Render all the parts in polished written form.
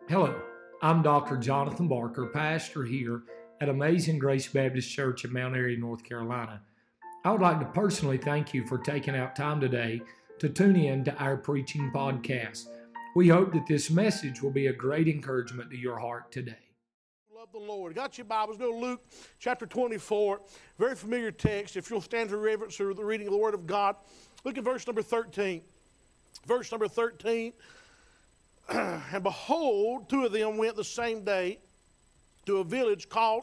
Hello, I'm Dr. Jonathan Barker, pastor here at Amazing Grace Baptist Church in Mount Airy, North Carolina. I would like to personally thank you for taking out time today to tune in to our preaching podcast. We hope that this message will be a great encouragement to your heart today. Love the Lord. Got your Bibles? Go to Luke chapter 24. Very familiar text. If you'll stand for reverence or the reading of the Word of God, look at verse number 13. Verse number 13. And behold, two of them went the same day to a village called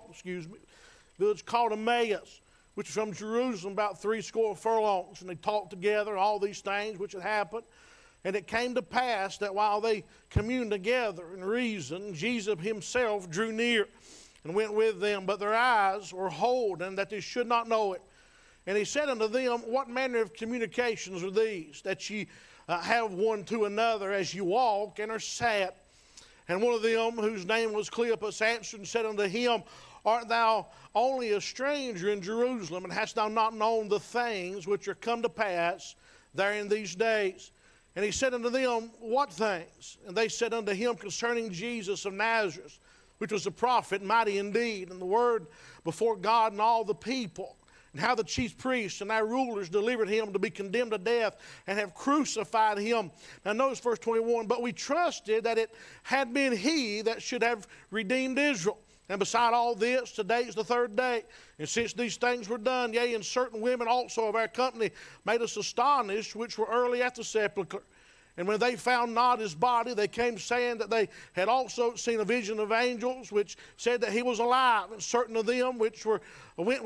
Emmaus, which is from Jerusalem about 60 furlongs. And they talked together all these things which had happened. And it came to pass that while they communed together and reasoned, Jesus himself drew near and went with them. But their eyes were holden that they should not know it. And he said unto them, What manner of communications are these, that ye have one to another as you walk and are sat? And one of them, whose name was Cleopas, answered and said unto him, Art thou only a stranger in Jerusalem, and hast thou not known the things which are come to pass there in these days? And he said unto them, What things? And they said unto him, Concerning Jesus of Nazareth, which was a prophet, mighty indeed, and the word before God and all the people. And how the chief priests and our rulers delivered him to be condemned to death and have crucified him. Now notice verse 21, But we trusted that it had been he that should have redeemed Israel. And beside all this, today is the third day. And since these things were done, yea, and certain women also of our company made us astonished, which were early at the sepulchre. And when they found not his body, they came saying that they had also seen a vision of angels, which said that he was alive. And certain of them which went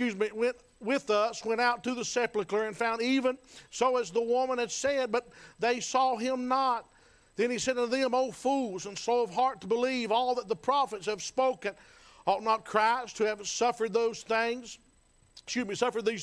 with us went out to the sepulchre and found even so as the woman had said, but they saw him not. Then he said unto them, O fools, and slow of heart to believe all that the prophets have spoken. Ought not Christ to have suffered these things, and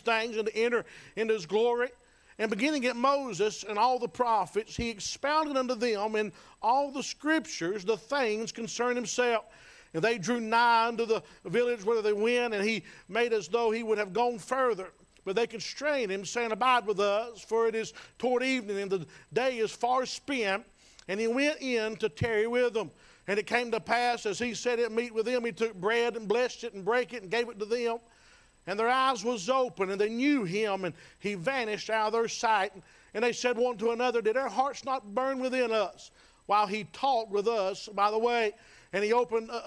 to enter into his glory? And beginning at Moses and all the prophets, he expounded unto them in all the scriptures the things concerning himself. And they drew nigh unto the village where they went, and he made as though he would have gone further. But they constrained him, saying, Abide with us, for it is toward evening, and the day is far spent. And he went in to tarry with them. And it came to pass, as he sat at meat with them, he took bread and blessed it and brake it and gave it to them. And their eyes was open, and they knew him, and he vanished out of their sight. And they said one to another, Did our hearts not burn within us while he talked with us by the way? And he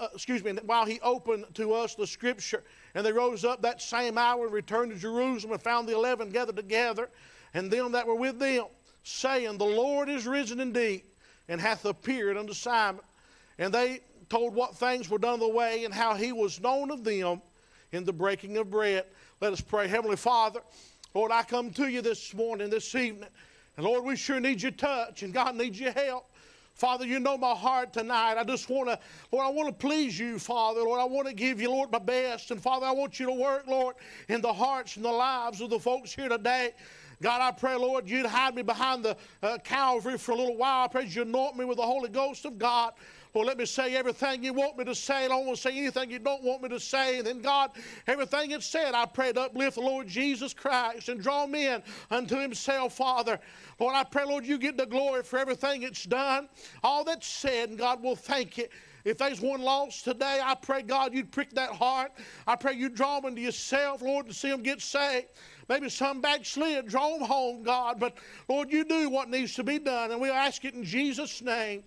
while he opened to us the scripture. And they rose up that same hour and returned to Jerusalem and found the 11 gathered together, and them that were with them, saying, The Lord is risen indeed, and hath appeared unto Simon. And they told what things were done of the way, and how he was known of them in the breaking of bread. Let us pray. Heavenly Father, Lord, I come to you this morning, this evening. And Lord, we sure need your touch, and God needs your help. Father, you know my heart tonight. I just want to, Lord, I want to please you, Father. Lord, I want to give you, Lord, my best. And Father, I want you to work, Lord, in the hearts and the lives of the folks here today. God, I pray, Lord, you'd hide me behind the Calvary for a little while. I pray you'd anoint me with the Holy Ghost of God. Lord, let me say everything you want me to say. I don't want to say anything you don't want me to say. And then, God, everything it's said, I pray to uplift the Lord Jesus Christ and draw men unto himself, Father. Lord, I pray, Lord, you get the glory for everything it's done. All that's said, and God will thank you. If there's one lost today, I pray, God, you'd prick that heart. I pray you'd draw them to yourself, Lord, and see them get saved. Maybe some backslid, draw them home, God. But, Lord, you do what needs to be done, and we'll ask it in Jesus' name.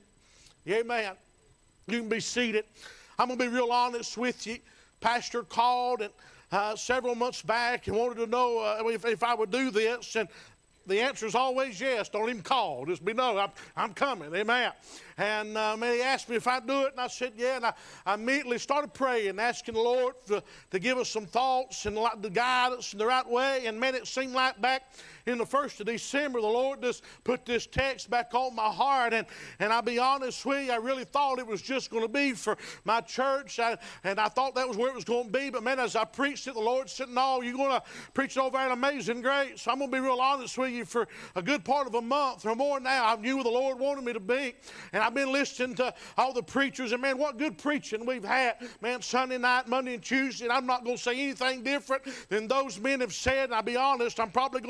Amen. You can be seated. I'm going to be real honest with you. Pastor called and several months back and wanted to know if I would do this. And the answer is always yes. Don't even call. Just be no, I'm coming. Amen. And he asked me if I'd do it, and I said, yeah. And I immediately started praying, asking the Lord to give us some thoughts and to guide us in the right way. And man, it seemed like back in the 1st of December, the Lord just put this text back on my heart. And I'll be honest with you, I really thought it was just going to be for my church. And I thought that was where it was going to be. But man, as I preached it, the Lord said, no, you're going to preach it over at Amazing Grace. So I'm going to be real honest with you. For a good part of a month or more now, I knew where the Lord wanted me to be. And I've been listening to all the preachers. And man, what good preaching we've had. Man, Sunday night, Monday and Tuesday. And I'm not going to say anything different than those men have said. And I'll be honest, I'm probably going to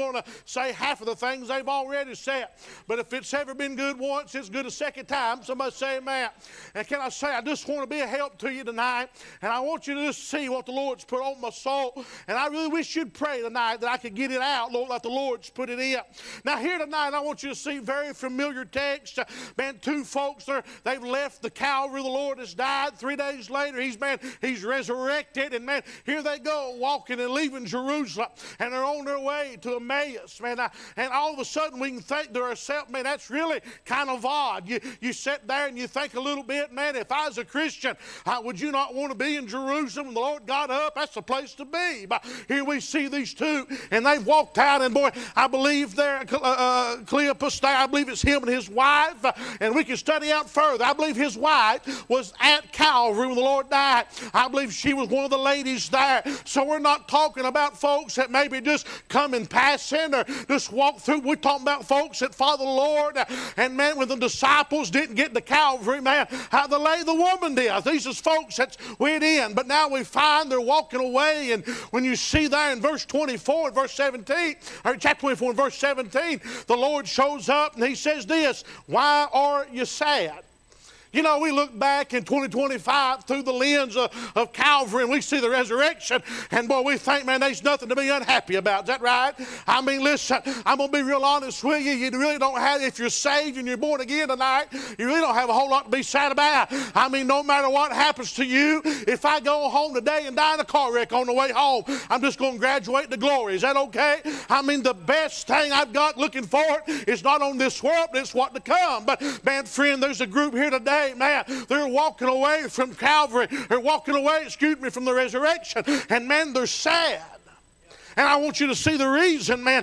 say half of the things they've already said. But if it's ever been good once, it's good a second time. Somebody say amen. And can I say, I just want to be a help to you tonight. And I want you to just see what the Lord's put on my soul. And I really wish you'd pray tonight that I could get it out, Lord, like the Lord's put it in. Now here tonight, I want you to see very familiar text. Man, two folks there, they've left the Calvary. The Lord has died. 3 days later, he's resurrected. And man, here they go, walking and leaving Jerusalem. And they're on their way to Emmaus, man. And all of a sudden, we can think to ourselves, man, that's really kind of odd. You sit there and you think a little bit, man, if I was a Christian, would you not want to be in Jerusalem? When the Lord got up, that's the place to be. But here we see these two, and they've walked out, and boy, I believe there, Cleopas there, I believe it's him and his wife, and we can study out further. I believe his wife was at Calvary when the Lord died. I believe she was one of the ladies there. So we're not talking about folks that maybe just come and pass in or just walk through. We're talking about folks that follow the Lord. And man, when the disciples didn't get to Calvary, man, how the woman did. These is folks that went in. But now we find they're walking away. And when you see there in verse 24 and verse 17, or chapter 24 and verse 17, the Lord shows up and he says this, why are you sad? You know, we look back in 2025 through the lens of Calvary and we see the resurrection, and boy, we think, man, there's nothing to be unhappy about. Is that right? I mean, listen, I'm going to be real honest with you. You really don't have, if you're saved and you're born again tonight, you really don't have a whole lot to be sad about. I mean, no matter what happens to you, if I go home today and die in a car wreck on the way home, I'm just going to graduate to glory. Is that okay? I mean, the best thing I've got looking forward is not on this world, but it's what to come. But, man, friend, there's a group here today, man, they're walking away from Calvary. They're walking away, from the resurrection. And, man, they're sad. And I want you to see the reason, man.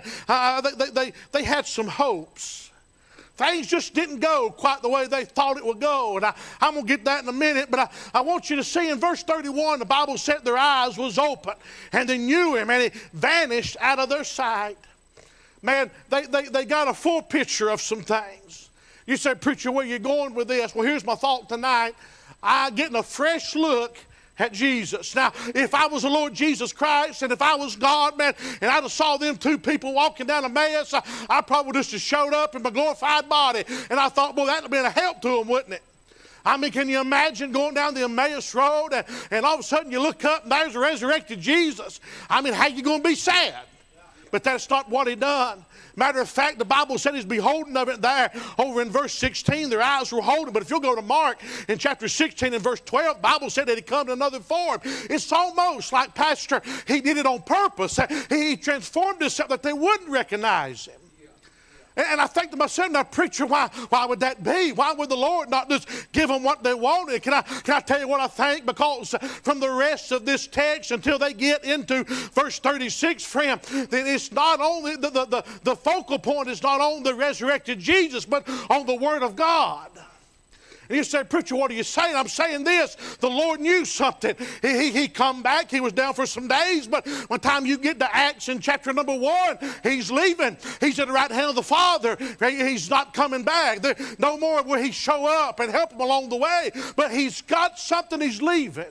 They had some hopes. Things just didn't go quite the way they thought it would go. And I'm going to get that in a minute. But I want you to see in verse 31, the Bible said their eyes was open. And they knew him, and he vanished out of their sight. Man, they got a full picture of some things. You say, preacher, where you going with this? Well, here's my thought tonight. I'm getting a fresh look at Jesus. Now, if I was the Lord Jesus Christ and if I was God, man, and I'd have saw them two people walking down Emmaus, I probably just have showed up in my glorified body. And I thought, well, that would have been a help to them, wouldn't it? I mean, can you imagine going down the Emmaus Road and all of a sudden you look up and there's a resurrected Jesus? I mean, how you going to be sad? But that's not what he done. Matter of fact, the Bible said he's beholding of it there over in verse 16. Their eyes were holding. But if you'll go to Mark in chapter 16 and verse 12, the Bible said that he come in another form. It's almost like, Pastor, he did it on purpose. He transformed himself that they wouldn't recognize him. And I think to myself, now, preacher, why would that be? Why would the Lord not just give them what they wanted? Can I tell you what I think? Because from the rest of this text until they get into verse 36, friend, that it's not only, the focal point is not on the resurrected Jesus, but on the Word of God. And you say, preacher, what are you saying? I'm saying this. The Lord knew something. He come back. He was down for some days. But by the time you get to Acts in chapter number 1, he's leaving. He's at the right hand of the Father. He's not coming back. No more will he show up and help him along the way. But he's got something he's leaving.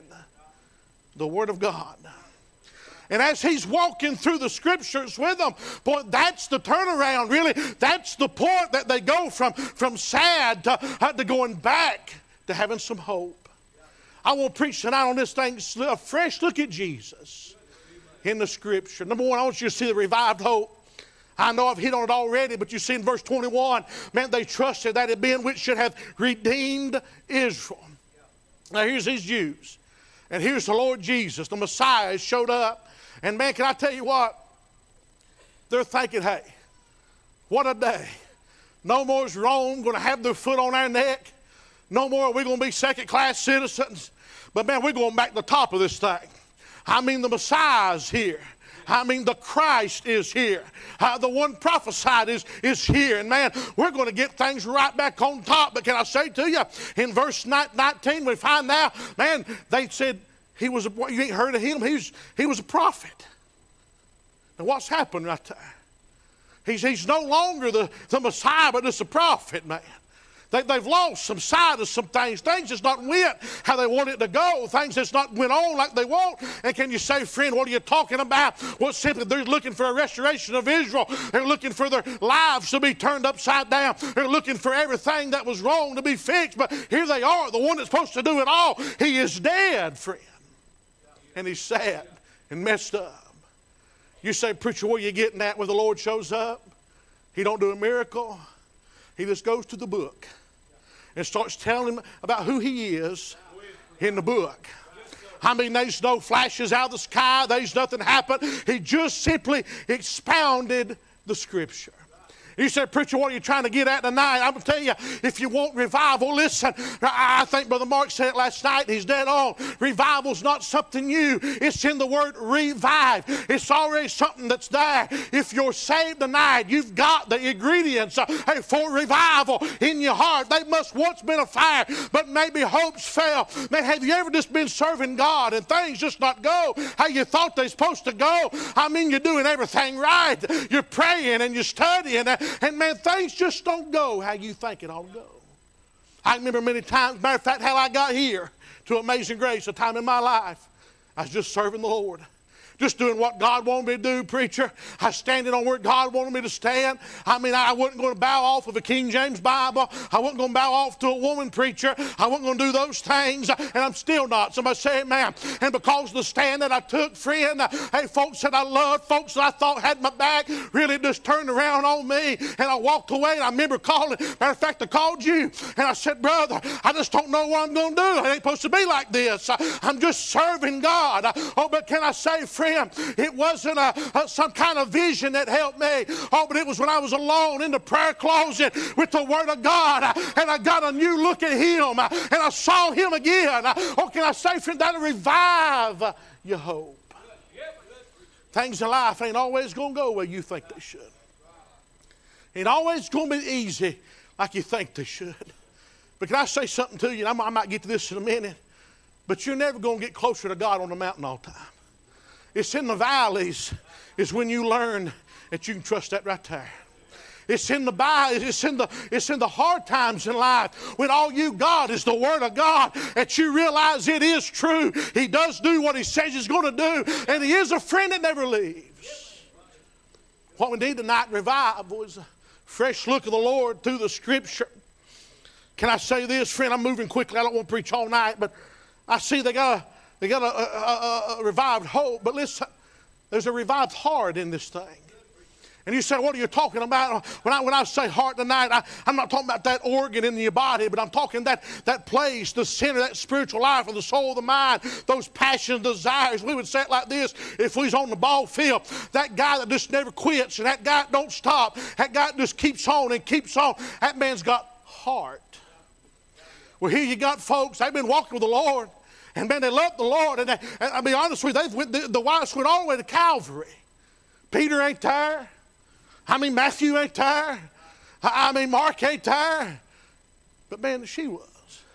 The Word of God. And as he's walking through the scriptures with them, boy, that's the turnaround, really. That's the point that they go from sad to going back to having some hope. I want to preach tonight on this thing, a fresh look at Jesus in the scripture. Number one, I want you to see the revived hope. I know I've hit on it already, but you see in verse 21, man, they trusted that it been which should have redeemed Israel. Now here's these Jews. And here's the Lord Jesus. The Messiah has showed up. And man, can I tell you what? They're thinking, hey, what a day. No more is Rome going to have their foot on our neck. No more are we going to be second-class citizens. But man, we're going back to the top of this thing. I mean, the Messiah's here. I mean, the Christ is here. The one prophesied is here. And man, we're going to get things right back on top. But can I say to you, in verse 19, we find out, man, they said, you ain't heard of him? He was a prophet. Now what's happened right there? He's no longer the Messiah, but it's a prophet, man. They've lost some sight of some things. Things just not went how they want it to go. Things just not went on like they want. And can you say, friend, what are you talking about? Well, simply they're looking for a restoration of Israel. They're looking for their lives to be turned upside down. They're looking for everything that was wrong to be fixed. But here they are, the one that's supposed to do it all. He is dead, friend. And he's sad and messed up. You say, preacher, where are you getting at when the Lord shows up? He don't do a miracle. He just goes to the book and starts telling him about who he is in the book. I mean, there's no flashes out of the sky. There's nothing happened. He just simply expounded the Scripture. You said, preacher, what are you trying to get at tonight? I'm going to tell you, if you want revival, listen. I think Brother Mark said it last night. He's dead on. Revival's not something new. It's in the word revive. It's already something that's there. If you're saved tonight, you've got the ingredients for revival in your heart. They must once been a fire, but maybe hopes fell. Man, have you ever just been serving God and things just not go how you thought they're supposed to go? I mean, you're doing everything right. You're praying and you're studying. And man, things just don't go how you think it ought to go. I remember many times, matter of fact, how I got here to Amazing Grace, a time in my life, I was just serving the Lord. Just doing what God wanted me to do, preacher. I was standing on where God wanted me to stand. I mean, I wasn't going to bow off of a King James Bible. I wasn't going to bow off to a woman preacher. I wasn't going to do those things, and I'm still not. Somebody say amen. And because of the stand that I took, friend, hey, folks that I loved, folks that I thought had my back, really just turned around on me, and I walked away, and I remember calling. Matter of fact, I called you, and I said, brother, I just don't know what I'm going to do. It ain't supposed to be like this. I'm just serving God. Oh, but can I say, friend, it wasn't some kind of vision that helped me. Oh, but it was when I was alone in the prayer closet with the Word of God, and I got a new look at Him, and I saw Him again. Oh, can I say, friend, that'll revive your hope. Things in life ain't always going to go where you think they should. Ain't always going to be easy like you think they should. But can I say something to you? I might get to this in a minute. But you're never going to get closer to God on the mountain all the time. It's in the valleys is when you learn that you can trust that right there. It's in the it's in the hard times in life when all you got is the Word of God that you realize it is true. He does do what He says He's going to do, and He is a friend that never leaves. What we need tonight, revival, is a fresh look of the Lord through the Scripture. Can I say this, friend? I'm moving quickly. I don't want to preach all night, but I see they got a revived hope. But listen, there's a revived heart in this thing. And you say, what are you talking about? When I say heart tonight, I'm not talking about that organ in your body, but I'm talking that place, the center, that spiritual life of the soul, the mind, those passions, desires. We would say it like this: if we was on the ball field, that guy that just never quits, and that guy that don't stop, that guy that just keeps on and keeps on, that man's got heart. Well, here you got folks, they've been walking with the Lord, and man, they love the Lord, and I'll be honest with you, the wives went all the way to Calvary. Peter ain't there. I mean, Matthew ain't there. I mean, Mark ain't there. But man, she was.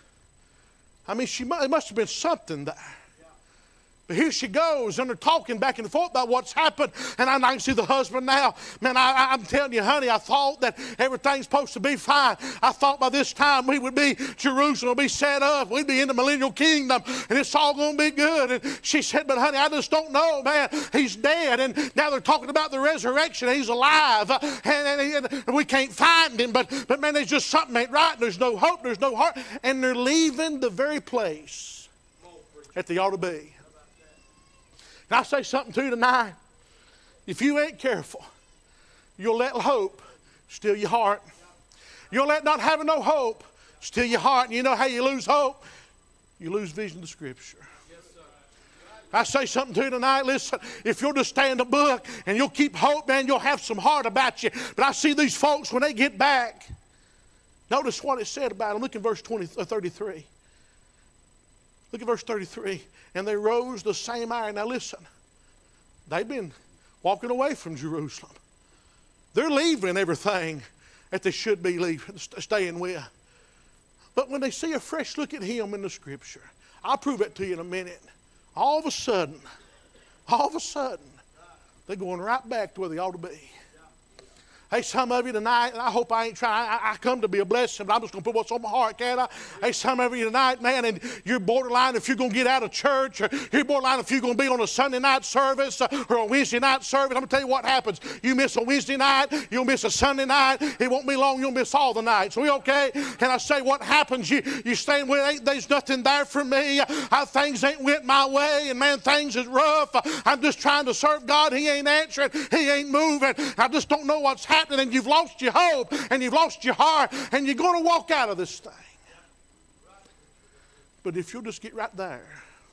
I mean, it must have been something there. But here she goes, and they're talking back and forth about what's happened. And I can see the husband now. Man, I'm telling you, honey, I thought that everything's supposed to be fine. I thought by this time we would be, Jerusalem would be set up. We'd be in the millennial kingdom, and it's all going to be good. And she said, but honey, I just don't know, man. He's dead. And now they're talking about the resurrection. He's alive. And we can't find him. But man, there's just something ain't right. There's no hope. There's no heart. And they're leaving the very place that they ought to be. Can I say something to you tonight? If you ain't careful, you'll let hope steal your heart. You'll let not having no hope steal your heart. And you know how you lose hope? You lose vision of the Scripture. I say something to you tonight. Listen, if you'll just stay in the book and you'll keep hope, man, you'll have some heart about you. But I see these folks, when they get back, notice what it said about them. Look at verse 33. Look at verse 33. And they rose the same hour. Now listen, they've been walking away from Jerusalem. They're leaving everything that they should be leaving, staying with. But when they see a fresh look at Him in the Scripture, I'll prove it to you in a minute. All of a sudden, they're going right back to where they ought to be. Hey, some of you tonight, and I hope I ain't trying, I come to be a blessing, but I'm just going to put what's on my heart, can't I? Hey, some of you tonight, man, and you're borderline if you're going to get out of church, or you're borderline if you're going to be on a Sunday night service or a Wednesday night service. I'm going to tell you what happens. You miss a Wednesday night, you'll miss a Sunday night. It won't be long, you'll miss all the nights. We okay? Can I say what happens? You stay with, there's nothing there for me. Things ain't went my way, and man, things is rough. I'm just trying to serve God. He ain't answering. He ain't moving. I just don't know what's happening. And you've lost your hope, and you've lost your heart, and you're going to walk out of this thing. But if you'll just get right there,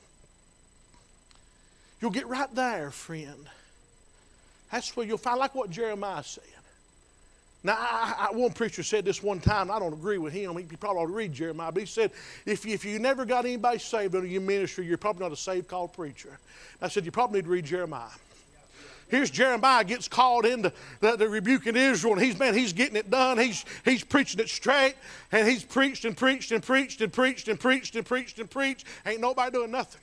you'll get right there, friend. That's where you'll find, like what Jeremiah said. Now, one preacher said this one time, I don't agree with him. He probably ought to read Jeremiah, but he said, if you never got anybody saved under your ministry, you're probably not a saved called preacher. I said, you probably need to read Jeremiah. Here's Jeremiah gets called into the rebuking Israel, and he's getting it done. He's preaching it straight, and he's preached and preached and preached and preached and preached and preached and preached. Ain't nobody doing nothing.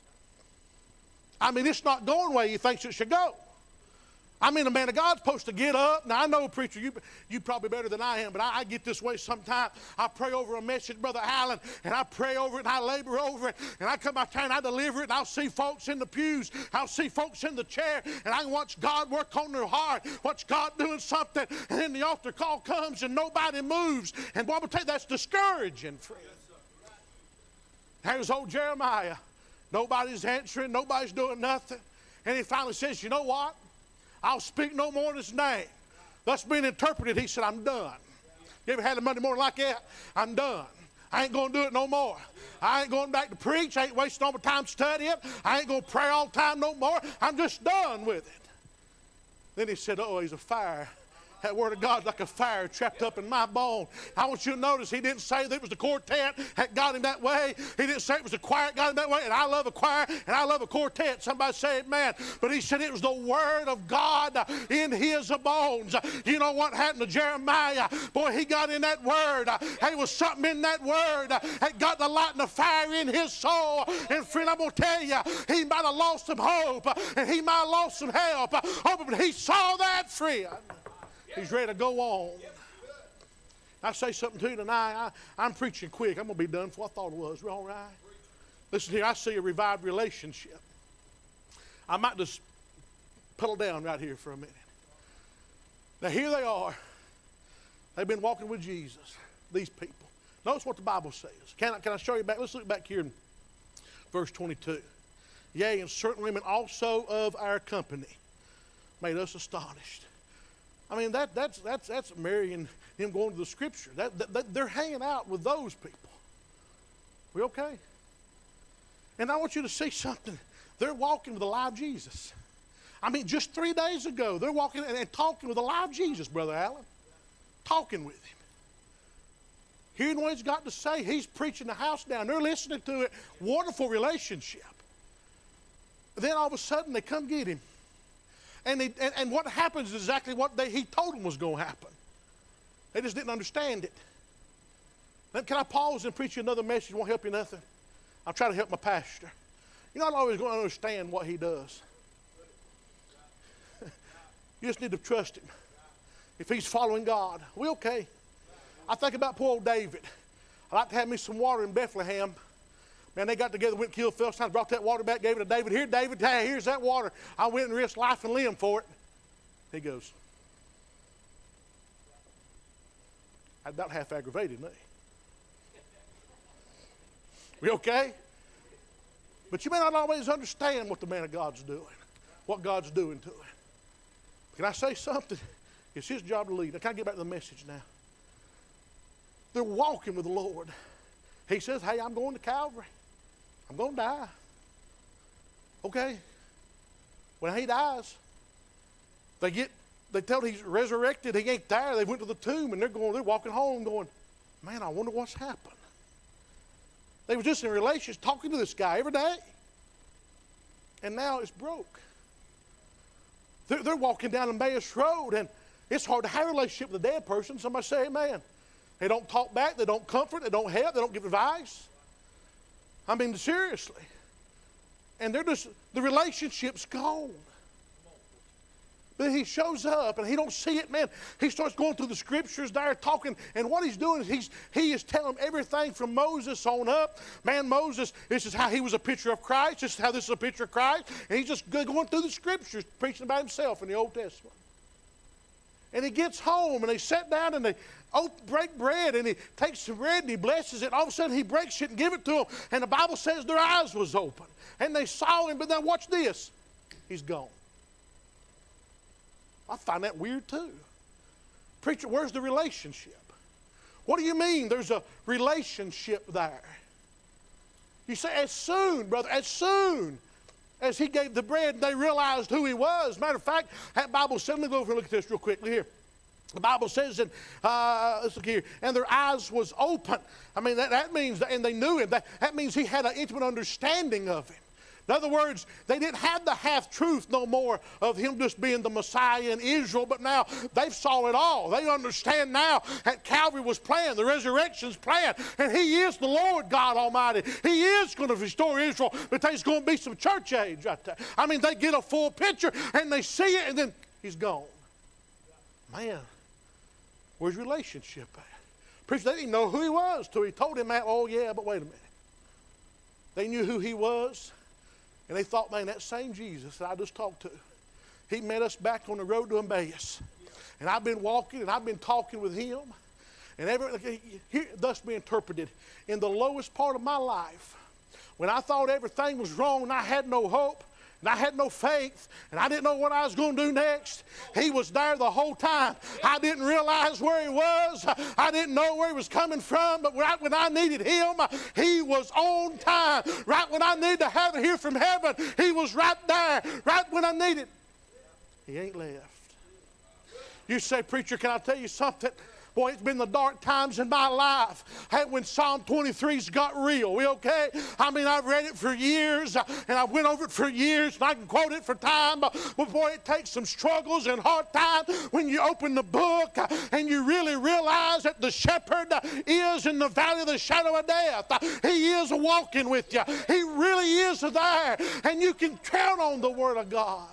I mean, it's not going the way he thinks it should go. I mean, a man of God's supposed to get up. Now, I know, preacher, you probably better than I am, but I get this way sometimes. I pray over a message, Brother Allen, and I pray over it, and I labor over it, and I come my turn, I deliver it, and I'll see folks in the pews, I'll see folks in the chair, and I can watch God work on their heart, watch God doing something, and then the altar call comes, and nobody moves. And boy, I'm going to tell you, that's discouraging, friend. There's old Jeremiah. Nobody's answering, nobody's doing nothing. And he finally says, you know what? I'll speak no more in his name. Thus being interpreted, he said, I'm done. You ever had a Monday morning like that? I'm done. I ain't going to do it no more. I ain't going back to preach. I ain't wasting all my time studying. I ain't going to pray all the time no more. I'm just done with it. Then he said, oh, he's a fire. That word of God's like a fire trapped up in my bone. I want you to notice he didn't say that it was the quartet that got him that way. He didn't say it was the choir that got him that way. And I love a choir and I love a quartet. Somebody say amen. But he said it was the word of God in his bones. You know what happened to Jeremiah? Boy, he got in that word. There was something in that word that got the light and the fire in his soul. And friend, I'm going to tell you, he might have lost some hope and he might have lost some help. Oh, but he saw that, friend. He's ready to go on. I say something to you tonight. I'm preaching quick. I'm going to be done before I thought it was. We're all right? Listen here. I see a revived relationship. I might just pedal down right here for a minute. Now, here they are. They've been walking with Jesus, these people. Notice what the Bible says. Can I show you back? Let's look back here in verse 22. Yea, and certain women also of our company made us astonished. I mean, that's Mary and him going to the Scripture. They're hanging out with those people. We okay? And I want you to see something. They're walking with the live Jesus. I mean, just 3 days ago, they're walking and talking with the live Jesus, Brother Allen. Talking with him. Hearing what he's got to say. He's preaching the house down. They're listening to it. Wonderful relationship. Then all of a sudden, they come get him. And what happens is exactly what he told them was going to happen. They just didn't understand it. Then can I pause and preach you another message? Won't help you nothing. I'll try to help my pastor. You're not always going to understand what he does. You just need to trust him. If he's following God, we okay. I think about poor old David. I like to have me some water in Bethlehem. Man, they got together, went and killed Philistines, brought that water back, gave it to David. Here, David, hey, here's that water. I went and risked life and limb for it. He goes. I about half aggravated me. We okay? But you may not always understand what the man of God's doing, what God's doing to him. Can I say something? It's his job to lead. Now, can I get back to the message now? They're walking with the Lord. He says, hey, I'm going to Calvary. I'm going to die. Okay. When he dies, they tell he's resurrected. He ain't there. They went to the tomb and they're walking home going, man, I wonder what's happened. They were just in relations talking to this guy every day. And now it's broke. They're walking down Emmaus Road, and it's hard to have a relationship with a dead person. Somebody say amen. They don't talk back. They don't comfort. They don't help. They don't give advice. I mean, seriously. And the relationship's gone. But he shows up and he don't see it, man. He starts going through the scriptures there talking, and what he's doing is he is telling them everything from Moses on up. Man, Moses, this is how he was a picture of Christ. This is how this is a picture of Christ. And he's just going through the scriptures, preaching about himself in the Old Testament. And he gets home and they sit down and they break bread, and he takes some bread and he blesses it. All of a sudden he breaks it and gives it to them. And the Bible says their eyes was open. And they saw him, but now watch this. He's gone. I find that weird too. Preacher, where's the relationship? What do you mean there's a relationship there? You say, as soon, brother, as soon as he gave the bread, they realized who he was. Matter of fact, that Bible said, let me go over and look at this real quickly here. The Bible says that, let's look here, and their eyes was open. I mean, that means, and they knew him. That means he had an intimate understanding of him. In other words, they didn't have the half-truth no more of him just being the Messiah in Israel, but now they've saw it all. They understand now that Calvary was planned, the resurrection's planned, and he is the Lord God Almighty. He is going to restore Israel, but there's going to be some church age right there. I mean, they get a full picture, and they see it, and then he's gone. Man, where's relationship at? Preacher, they didn't know who he was till he told him that. Oh, yeah, but wait a minute. They knew who he was. And they thought, man, that same Jesus that I just talked to, he met us back on the road to Emmaus. And I've been walking and I've been talking with him. And thus be interpreted, in the lowest part of my life, when I thought everything was wrong and I had no hope, and I had no faith, and I didn't know what I was going to do next, he was there the whole time. I didn't realize where he was. I didn't know where he was coming from, but right when I needed him, he was on time. Right when I needed to have it here from heaven, he was right there. Right when I needed, he ain't left. You say, preacher, can I tell you something? Boy, it's been the dark times in my life. Hey, when Psalm 23's got real, we okay? I mean, I've read it for years, and I've went over it for years, and I can quote it for time. But boy, it takes some struggles and hard times when you open the book and you really realize that the shepherd is in the valley of the shadow of death. He is walking with you. He really is there, and you can count on the Word of God.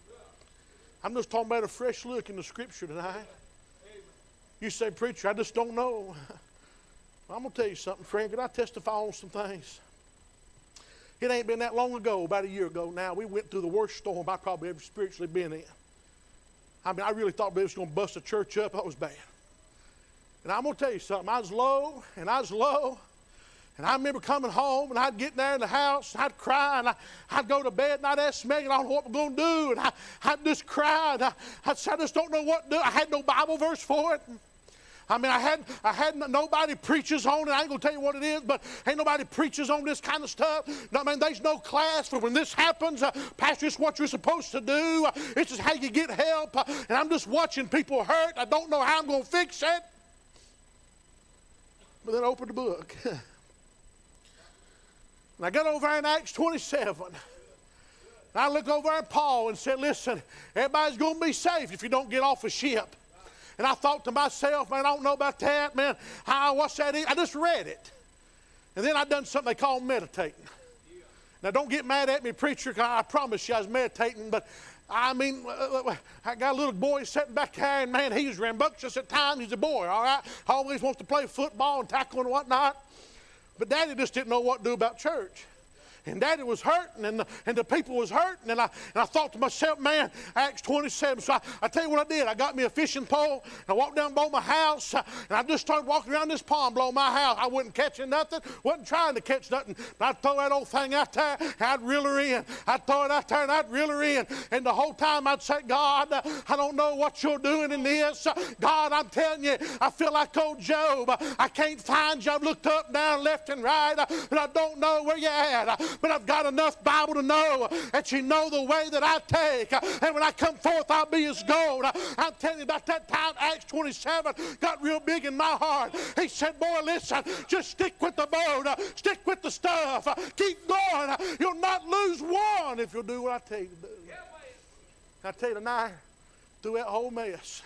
I'm just talking about a fresh look in the Scripture tonight. You say, preacher, I just don't know. I'm going to tell you something, friend. Can I testify on some things? It ain't been that long ago, about a year ago now, we went through the worst storm I've probably ever spiritually been in. I mean, I really thought it was going to bust the church up. That was bad. And I'm going to tell you something. I was low, and I was low. And I remember coming home, and I'd get there in the house, and I'd cry, and I'd go to bed, and I'd ask Megan, I don't know what we're going to do. And I'd just cry, and I'd say, I just don't know what to do. I had no Bible verse for it. I mean, I had nobody preaches on it. I ain't going to tell you what it is, but ain't nobody preaches on this kind of stuff. I mean, there's no class for when this happens. Pastor, it's what you're supposed to do. This is how you get help. And I'm just watching people hurt. I don't know how I'm going to fix it. But then I opened the book. And I got over there in Acts 27. And I looked over at Paul and said, listen, everybody's going to be safe if you don't get off a ship. And I thought to myself, man, I don't know about that, man. What's that? I just read it. And then I done something they call meditating. Now, don't get mad at me, preacher, because I promise you I was meditating. But, I mean, I got a little boy sitting back there, and, man, he was rambunctious at times. He's a boy, all right? Always wants to play football and tackle and whatnot. But Daddy just didn't know what to do about church. And Daddy was hurting, and the people was hurting. And I thought to myself, man, Acts 27. So I tell you what I did. I got me a fishing pole, and I walked down below my house, and I just started walking around this pond below my house. I wasn't catching nothing, wasn't trying to catch nothing. But I'd throw that old thing out there, and I'd reel her in. I'd throw it out there, and I'd reel her in. And the whole time I'd say, God, I don't know what you're doing in this. God, I'm telling you, I feel like old Job. I can't find you. I've looked up, down, left, and right, but I don't know where you're at. But I've got enough Bible to know that you know the way that I take. And when I come forth, I'll be as gold. I'm telling you, about that time, Acts 27 got real big in my heart. He said, boy, listen, just stick with the boat. Stick with the stuff. Keep going. You'll not lose one if you'll do what I tell you to do. I tell you tonight, through that whole mess,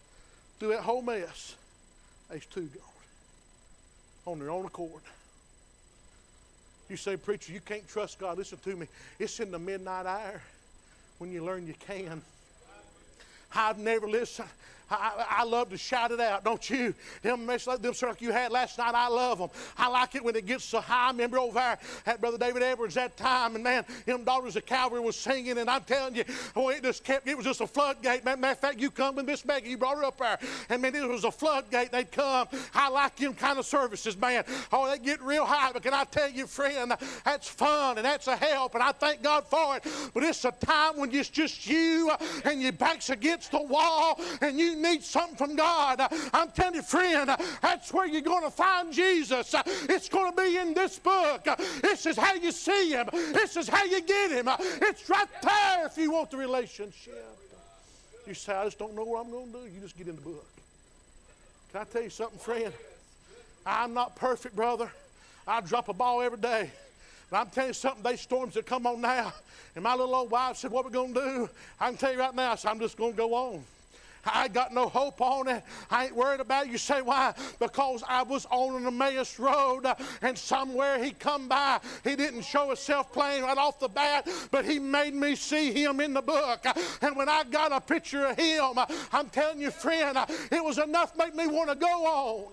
there's two gone on their own accord. You say, preacher, you can't trust God. Listen to me. It's in the midnight hour when you learn you can. I've never listened. I love to shout it out, don't you? Them like you had last night, I love them. I like it when it gets so high. I remember over there at Brother David Edwards that time, and man, them Daughters of Calvary was singing, and I'm telling you, boy, it was just a floodgate. Matter of fact, you come with Miss Maggie, you brought her up there, and man, it was a floodgate. They'd come. I like them kind of services, man. Oh, they get real high, but can I tell you, friend, that's fun, and that's a help, and I thank God for it. But it's a time when it's just you, and your back's against the wall, and you need something from God. I'm telling you, friend, that's where you're going to find Jesus. It's going to be in this book. This is how you see him. This is how you get him. It's right there if you want the relationship. You say, I just don't know what I'm going to do. You just get in the book. Can I tell you something, friend? I'm not perfect, brother. I drop a ball every day. But I'm telling you something, they storms that come on now. And my little old wife said, what we going to do? I can tell you right now, so I'm just going to go on. I ain't got no hope on it. I ain't worried about it. You say, why? Because I was on an Emmaus road, and somewhere he come by. He didn't show himself plain right off the bat, but he made me see him in the book. And when I got a picture of him, I'm telling you, friend, it was enough to make me want to go on.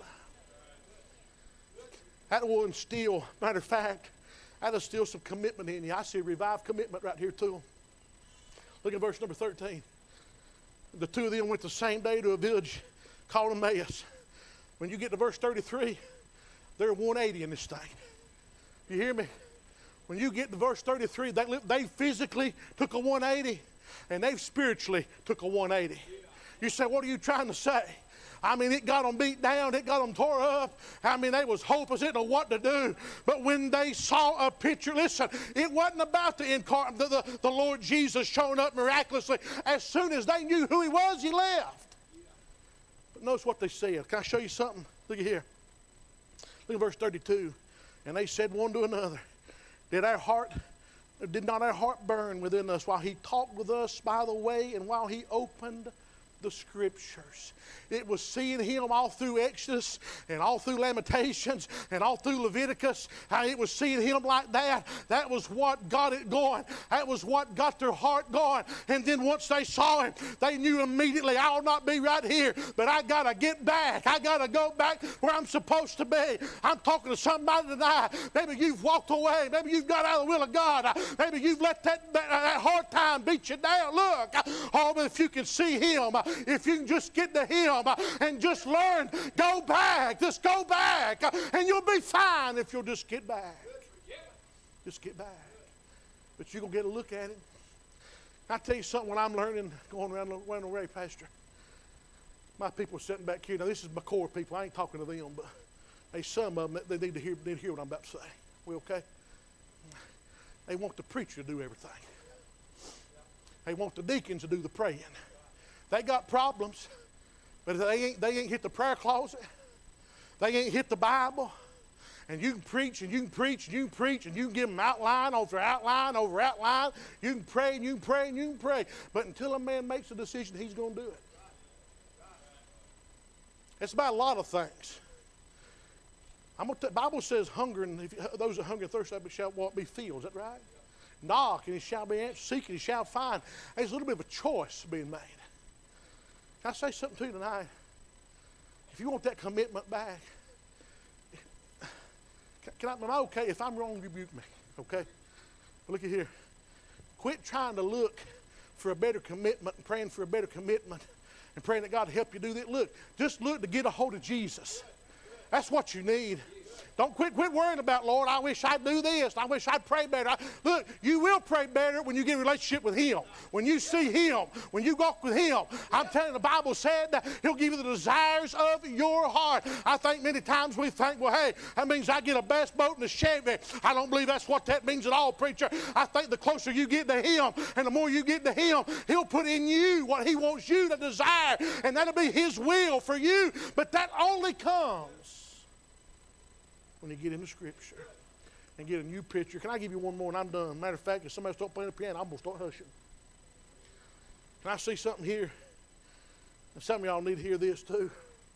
That will instill, matter of fact, that'll instill some commitment in you. I see revived commitment right here to them. Look at verse number 13. The two of them went the same day to a village called Emmaus. When you get to verse 33, they're 180 in this thing. You hear me? When you get to verse 33, they physically took a 180, and they spiritually took a 180. You say, what are you trying to say? I mean, it got them beat down. It got them tore up. I mean, they was hopeless. They didn't know what to do. But when they saw a picture, listen, it wasn't about the Lord Jesus showing up miraculously. As soon as they knew who he was, he left. But notice what they said. Can I show you something? Look at here. Look at verse 32. And they said one to another, did not our heart burn within us while he talked with us by the way and while he opened the Scriptures? It was seeing him all through Exodus and all through Lamentations and all through Leviticus. It was seeing him like that. That was what got it going. That was what got their heart going. And then once they saw him, they knew immediately, I'll not be right here, but I got to get back. I got to go back where I'm supposed to be. I'm talking to somebody tonight. Maybe you've walked away. Maybe you've got out of the will of God. Maybe you've let that hard time beat you down. Look, oh, but if you can see him, if you can just get to him and just learn, go back, just go back, and you'll be fine if you'll just get back. Just get back. But you're going to get a look at him. I tell you something, when I'm learning, going around the way, Pastor, my people are sitting back here. Now, this is my core people. I ain't talking to them, but hey, some of them, they need to hear what I'm about to say. We okay? They want the preacher to do everything. They want the deacons to do the praying. They got problems, but they ain't hit the prayer closet. They ain't hit the Bible. And you can preach and you can preach and you can preach and you can give them outline over outline over outline. You can pray and you can pray and you can pray. But until a man makes a decision, he's going to do it. It's about a lot of things. The Bible says hunger, and those that hunger and thirst after shall be filled. Is that right? Knock and he shall be answered. Seek and he shall find. There's a little bit of a choice being made. Can I say something to you tonight? If you want that commitment back, am I okay? If I'm wrong, rebuke me, okay? But look at here. Quit trying to look for a better commitment and praying for a better commitment and praying that God help you do that. Look, just look to get a hold of Jesus. That's what you need. Don't quit worrying about, Lord, I wish I'd do this. I wish I'd pray better. Look, you will pray better when you get a relationship with him. When you see him. When you walk with him. I'm telling you, the Bible said that he'll give you the desires of your heart. I think many times we think, well, hey, that means I get a bass boat and a Chevy. I don't believe that's what that means at all, preacher. I think the closer you get to him and the more you get to him, he'll put in you what he wants you to desire. And that'll be his will for you. But that only comes when you get into Scripture and get a new picture. Can I give you one more and I'm done? Matter of fact, if somebody starts playing the piano, I'm going to start hushing. Can I see something here? And some of y'all need to hear this too.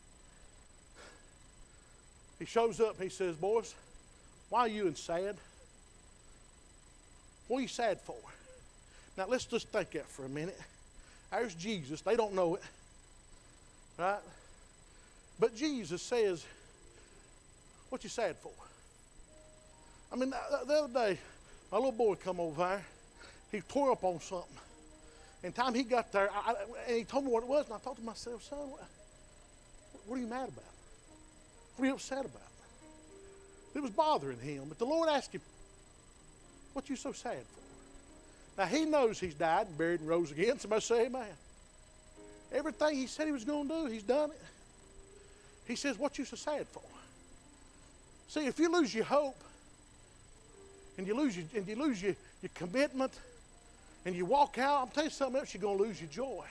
He shows up and he says, boys, why are you sad? What are you sad for? Now let's just think that for a minute. There's Jesus. They don't know it. Right? But Jesus says, what you sad for? I mean, the other day, my little boy come over there. He tore up on something. And time he got there, and he told me what it was, and I thought to myself, son, what are you mad about? What are you upset about? It was bothering him. But the Lord asked him, what you so sad for? Now, he knows he's died and buried and rose again. Somebody say amen. Everything he said he was going to do, he's done it. He says, what you so sad for? See, if you lose your hope, and you lose your commitment, and you walk out, I'm telling you something else, you're going to lose your joy.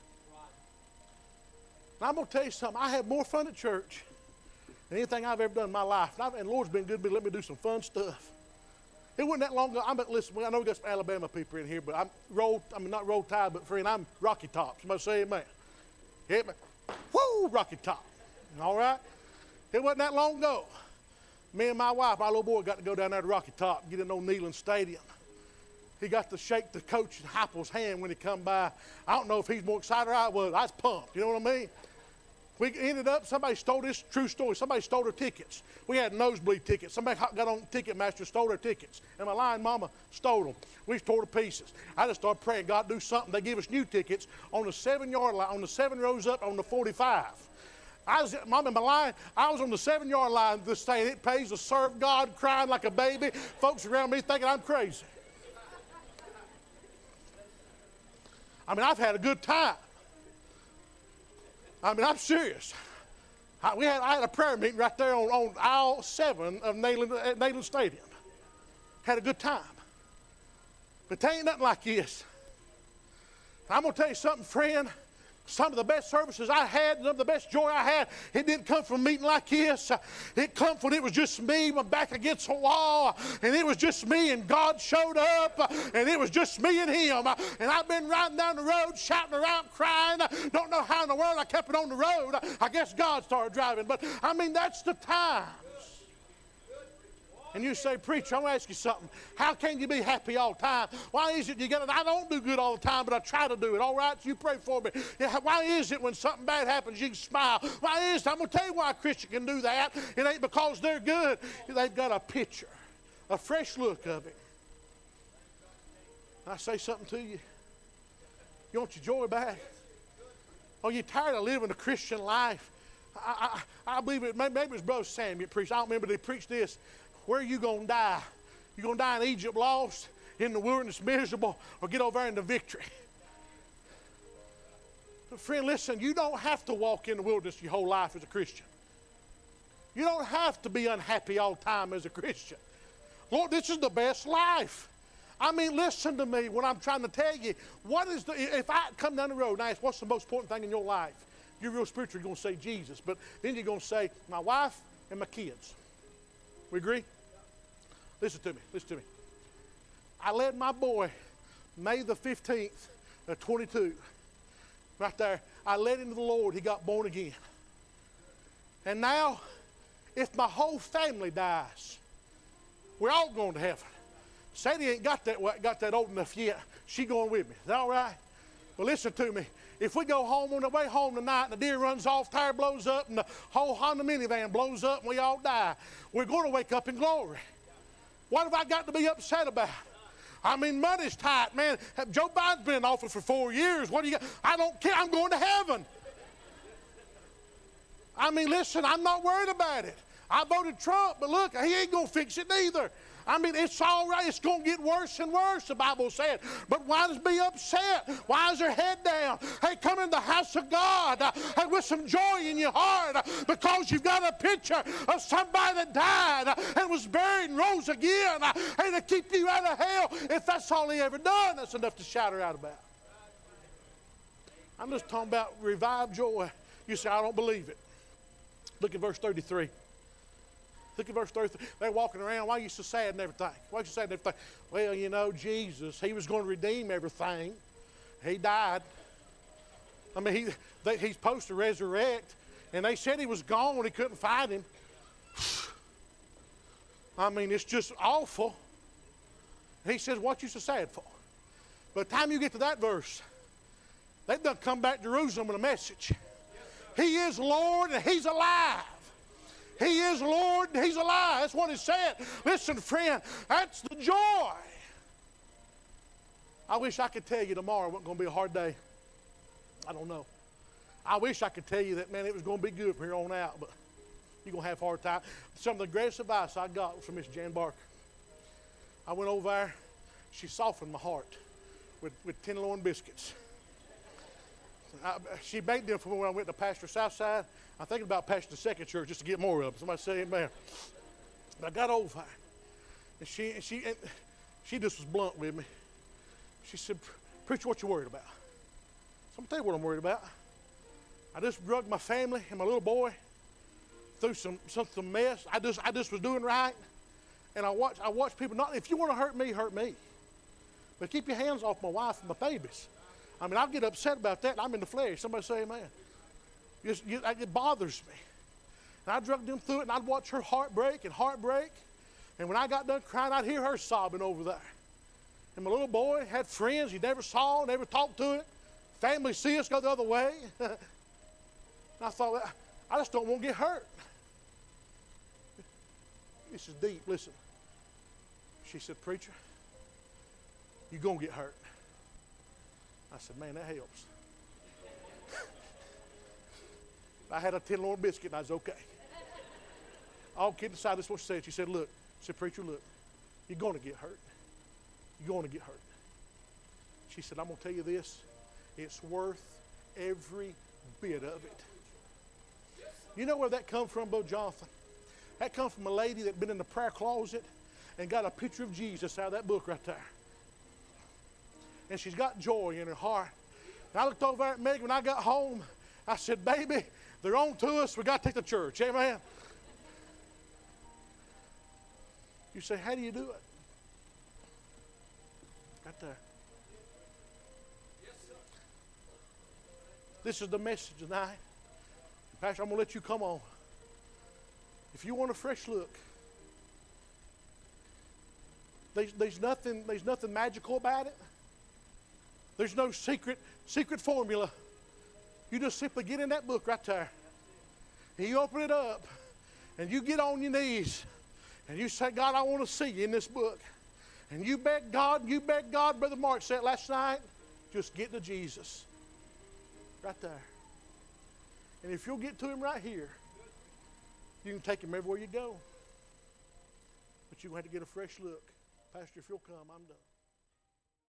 And I'm going to tell you something, I have more fun at church than anything I've ever done in my life. And the Lord's been good to me, let me do some fun stuff. It wasn't that long ago. Listen, I know we got some Alabama people in here, but not Roll Tide, but friend, I'm Rocky Top. Somebody say amen. Amen. Woo, Rocky Top. All right? It wasn't that long ago. Me and my wife, my little boy, got to go down there to Rocky Top and get in old Neyland Stadium. He got to shake the coach Heupel's hand when he come by. I don't know if he's more excited or I was. I was pumped. You know what I mean? We ended up, somebody stole this, true story, somebody stole their tickets. We had nosebleed tickets. Somebody got on Ticketmaster, stole their tickets. And my lying mama stole them. We tore to pieces. I just started praying, God, do something. They give us new tickets on the 7-yard line, on the 7 rows up on the 45. Mom, am I lying? I was on the 7-yard line this day, and it pays to serve God, crying like a baby. Folks around me thinking I'm crazy. I mean, I've had a good time. I mean, I'm serious. I had a prayer meeting right there on aisle 7 of Neyland Stadium. Had a good time. But there ain't nothing like this. I'm going to tell you something, friend. Some of the best services I had, some of the best joy I had, it didn't come from a meeting like this. It come from, it was just me, my back against the wall, and it was just me, and God showed up, and it was just me and Him. And I've been riding down the road, shouting around, crying. Don't know how in the world I kept it on the road. I guess God started driving. But, I mean, that's the time. And you say, preacher, I want to ask you something. How can you be happy all the time? Why is it I don't do good all the time, but I try to do it. All right? You pray for me. Yeah, why is it when something bad happens, you can smile? Why is it? I'm going to tell you why a Christian can do that. It ain't because they're good. They've got a picture, a fresh look of it. I say something to you. You want your joy back? Oh, you're tired of living a Christian life? I believe it. Maybe it was Brother Samuel preached. I don't remember. They preached this. Where are you going to die? You going to die in Egypt lost, in the wilderness miserable, or get over there into victory? But friend, listen, you don't have to walk in the wilderness your whole life as a Christian. You don't have to be unhappy all the time as a Christian. Lord, this is the best life. I mean, listen to me when I'm trying to tell you, if I come down the road and I ask, what's the most important thing in your life? You're real spiritual, you're going to say Jesus, but then you're going to say, my wife and my kids. We agree? Listen to me. I led my boy May the 15th of 22. Right there. I led him to the Lord. He got born again. And now, if my whole family dies, we're all going to heaven. Sadie ain't got that old enough yet. She going with me. Is that all right? Well, listen to me. If we go home on the way home tonight and the deer runs off, tire blows up, and the whole Honda minivan blows up and we all die, we're going to wake up in glory. What have I got to be upset about? I mean, money's tight, man. Joe Biden's been in office for 4 years. What do you got? I don't care. I'm going to heaven. I mean, listen, I'm not worried about it. I voted Trump, but look, he ain't going to fix it neither. I mean, it's all right. It's going to get worse and worse, the Bible said. But why does be upset? Why is her head down? Hey, come in the house of God with some joy in your heart because you've got a picture of somebody that died and was buried and rose again. Hey, to keep you out of hell. If that's all he ever done, that's enough to shout her out about. I'm just talking about revived joy. You say, I don't believe it. Look at verse 33. Look at verse 33. They're walking around. Why are you so sad and everything? Why are you so sad and everything? Well, you know, Jesus, He was going to redeem everything. He died. I mean, He's supposed to resurrect. And they said He was gone. He couldn't find Him. I mean, it's just awful. He says, what you so sad for? By the time you get to that verse, They've done come back to Jerusalem with a message. He is Lord and He's alive. He is Lord and He's alive. That's what He said. Listen, friend, that's the joy. I wish I could tell you tomorrow wasn't going to be a hard day. I don't know. I wish I could tell you that, man, it was going to be good from here on out, but you're going to have a hard time. Some of the greatest advice I got was from Miss Jan Barker. I went over there. She softened my heart with tenderloin biscuits. She baked them for me when I went to Pastor Southside. I'm thinking about Pastor the second church just to get more of them. Somebody say amen. But I got over there, and she just was blunt with me. She said, "Preacher, what you worried about?" So I'm going to tell you what I'm worried about. I just drugged my family and my little boy through some mess. I just was doing right. And I watch people, not, if you want to hurt me, hurt me. But keep your hands off my wife and my babies. I mean, I get upset about that, and I'm in the flesh. Somebody say amen. It bothers me. And I drugged them through it, and I'd watch her heart break. And when I got done crying, I'd hear her sobbing over there. And my little boy had friends he never saw, never talked to it. Family see us go the other way. And I thought, I just don't want to get hurt. This is deep. Listen. She said, "Preacher, you're going to get hurt." I said, "Man, that helps." I had a tenderloin biscuit and I was okay. All kidding aside, this is what she said. She said, "Look," she said, "Preacher, look, you're going to get hurt. You're going to get hurt." She said, "I'm going to tell you this. It's worth every bit of it." You know where that come from, Brother Jonathan? That comes from a lady that been in the prayer closet and got a picture of Jesus out of that book right there. And she's got joy in her heart. And I looked over at Meg when I got home. I said, "Baby, they're on to us. We got to take the church." Amen. You say, "How do you do it?" Right there. This is the message tonight. Pastor, I'm going to let you come on. If you want a fresh look, there's nothing magical about it. There's no secret formula. You just simply get in that book right there. And you open it up. And you get on your knees. And you say, "God, I want to see you in this book." And you beg God, Brother Mark said last night, just get to Jesus. Right there. And if you'll get to Him right here, you can take Him everywhere you go. But you're going to have to get a fresh look. Pastor, if you'll come, I'm done.